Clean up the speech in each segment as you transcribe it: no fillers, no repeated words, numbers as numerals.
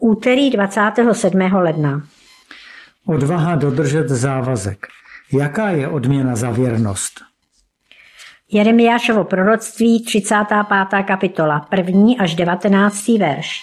Úterý 27. ledna. Odvaha dodržet závazek. Jaká je odměna za věrnost? Jeremiášovo proroctví, 35. kapitola, 1. až 19. verš.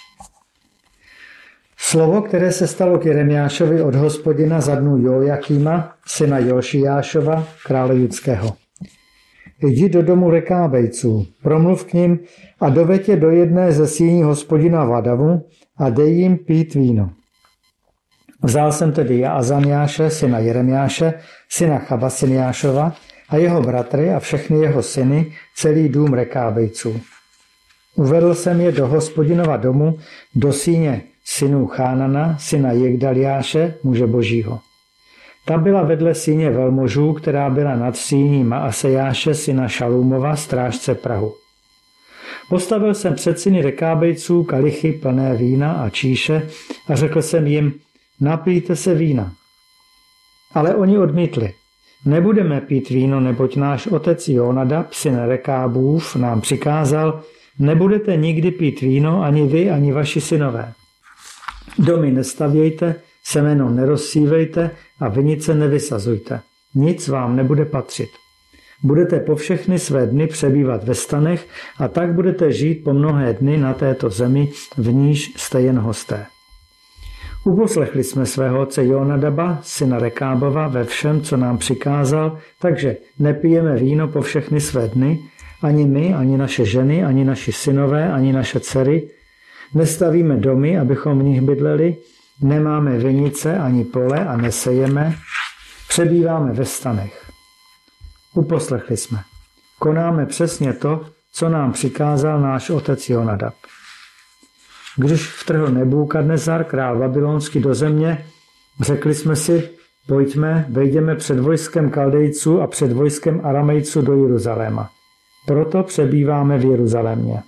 Slovo, které se stalo k Jeremiášovi od Hospodina za dnů Jojakýma, syna Jošijášova, krále judského. Jdi do domu Rekábejců, promluv k nim a doveď je do jedné ze síní Hospodina Vadavu a dej jim pít víno. Vzal jsem tedy Jaazaniáše, syna Jeremiáše, syna Chabasiniášova a jeho bratry a všechny jeho syny, celý dům Rekábejců. Uvedl jsem je do Hospodinova domu, do síně synů Chánana, syna Jegdaliáše, muže božího. Ta byla vedle síně velmožů, která byla nad síní Maasejáše, syna Šalumova, strážce prahu. Postavil jsem před syny Rekábejců kalichy plné vína a číše a řekl jsem jim, napijte se vína. Ale oni odmítli. Nebudeme pít víno, neboť náš otec Jonadab, syn Rekábův, nám přikázal, nebudete nikdy pít víno, ani vy, ani vaši synové. Domy nestavějte, semeno nerozsívejte a vinice nevysazujte. Nic vám nebude patřit. Budete po všechny své dny přebývat ve stanech a tak budete žít po mnohé dny na této zemi, v níž jste jen hosté. Uposlechli jsme svého otce Jonadaba, syna Rekábova, ve všem, co nám přikázal, takže nepijeme víno po všechny své dny, ani my, ani naše ženy, ani naši synové, ani naše dcery. Nestavíme domy, abychom v nich bydleli, nemáme vinice ani pole a nesejeme, přebýváme ve stanech. Uposlechli jsme. Konáme přesně to, co nám přikázal náš otec Jonadab. Když vtrhl Nebukadnezar, král babylonský, do země, řekli jsme si, pojďme, vejdeme před vojskem Kaldejců a před vojskem Aramejců do Jeruzaléma. Proto přebýváme v Jeruzalémě.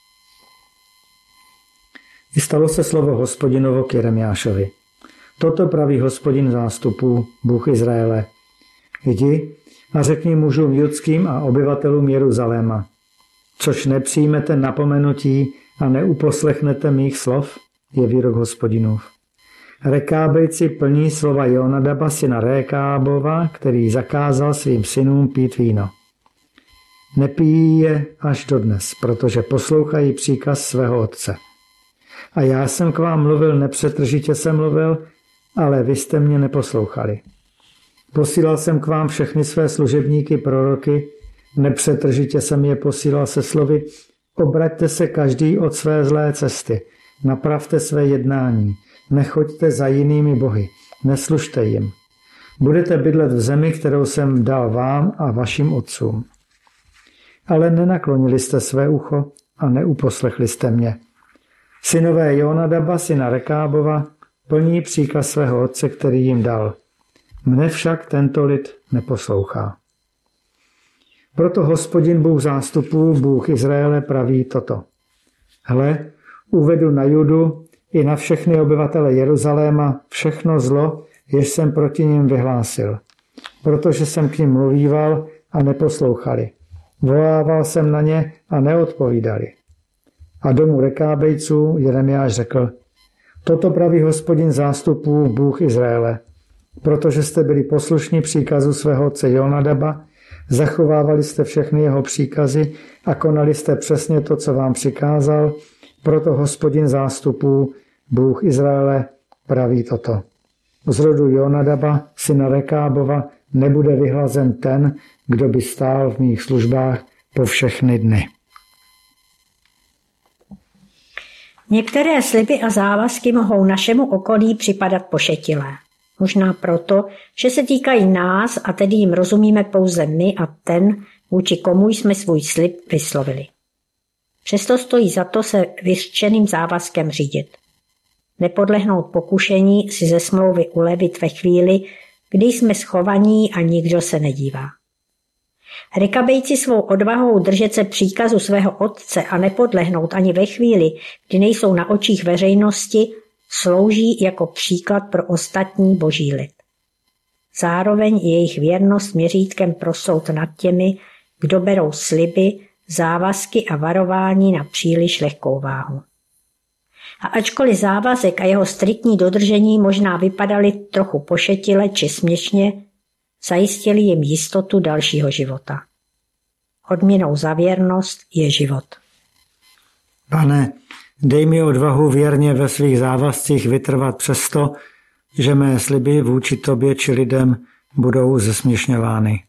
I stalo se slovo Hospodinovo k Jeremiášovi. Toto praví Hospodin zástupů, Bůh Izraele. Jdi a řekni mužům judským a obyvatelům Jeruzaléma, což nepřijmete napomenutí a neuposlechnete mých slov, je výrok Hospodinův. Rekábejci plní slova Jonadaba, syna Rekábova, který zakázal svým synům pít víno. Nepijí je až dodnes, protože poslouchají příkaz svého otce. A já jsem k vám mluvil, nepřetržitě jsem mluvil, ale vy jste mě neposlouchali. Posílal jsem k vám všechny své služebníky, proroky, nepřetržitě jsem je posílal se slovy, obraťte se každý od své zlé cesty, napravte své jednání, nechoďte za jinými bohy, neslužte jim. Budete bydlet v zemi, kterou jsem dal vám a vašim otcům. Ale nenaklonili jste své ucho a neuposlechli jste mě. Synové Jonadaba, syna Rekábova, plní příkaz svého otce, který jim dal. Mne však tento lid neposlouchá. Proto Hospodin Bůh zástupů, Bůh Izraele, praví toto. Hle, uvedu na Judu i na všechny obyvatele Jeruzaléma všechno zlo, jež jsem proti nim vyhlásil. Protože jsem k nim mluvíval a neposlouchali. Volával jsem na ně a neodpovídali. A domu Rekábejců Jeremiáš řekl, toto praví Hospodin zástupů, Bůh Izraele. Protože jste byli poslušní příkazu svého otce Jonadaba, zachovávali jste všechny jeho příkazy a konali jste přesně to, co vám přikázal, proto Hospodin zástupů, Bůh Izraele, praví toto. Z rodu Jonadaba, syna Rekábova, nebude vyhlazen ten, kdo by stál v mých službách po všechny dny. Některé sliby a závazky mohou našemu okolí připadat pošetilé. Možná proto, že se týkají nás a tedy jim rozumíme pouze my a ten, vůči komu jsme svůj slib vyslovili. Přesto stojí za to se vyřčeným závazkem řídit. Nepodlehnout pokušení si ze smlouvy ulevit ve chvíli, kdy jsme schovaní a nikdo se nedívá. Rekabejci svou odvahou držet se příkazu svého otce a nepodlehnout ani ve chvíli, kdy nejsou na očích veřejnosti, slouží jako příklad pro ostatní boží lid. Zároveň je jejich věrnost měřítkem pro soud nad těmi, kdo berou sliby, závazky a varování na příliš lehkou váhu. A ačkoliv závazek a jeho striktní dodržení možná vypadaly trochu pošetile či směšně, zajistili jim jistotu dalšího života. Odměnou za věrnost je život. Pane, dej mi odvahu věrně ve svých závazcích vytrvat přesto, že mé sliby vůči tobě či lidem budou zesměšňovány.